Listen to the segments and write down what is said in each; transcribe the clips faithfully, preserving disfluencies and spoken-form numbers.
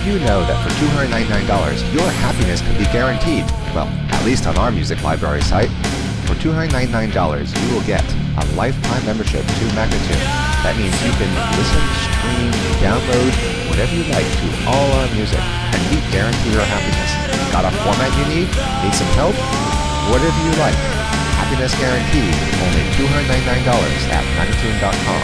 you know that for two hundred ninety-nine dollars, your happiness can be guaranteed? Well, at least on our music library site. For two hundred ninety-nine dollars, you will get a lifetime membership to Magnatune. That means you can listen, stream, download, whatever you like to all our music, and we guarantee your happiness. Got a format you need? Need some help? Whatever you like. Happiness guaranteed. Only two hundred ninety-nine dollars at Magnatune dot com.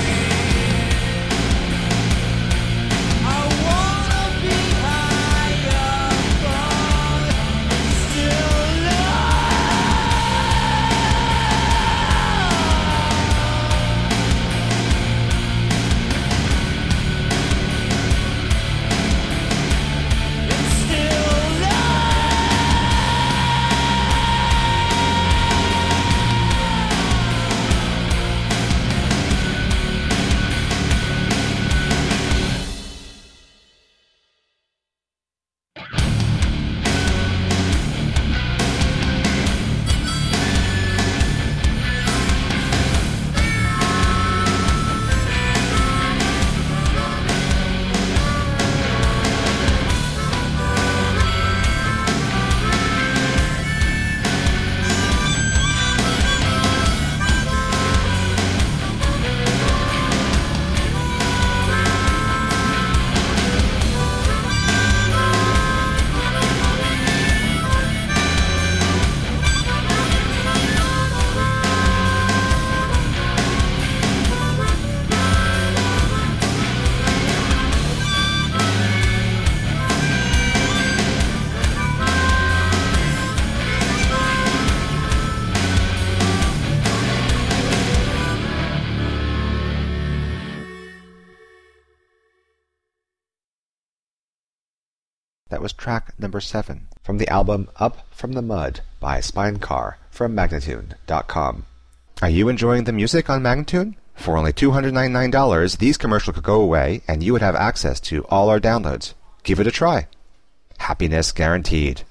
That was track number seven from the album Up From the Mud by Spinecar from Magnatune dot com. Are you enjoying the music on Magnatune? For only two hundred ninety-nine dollars, these commercials could go away and you would have access to all our downloads. Give it a try. Happiness guaranteed.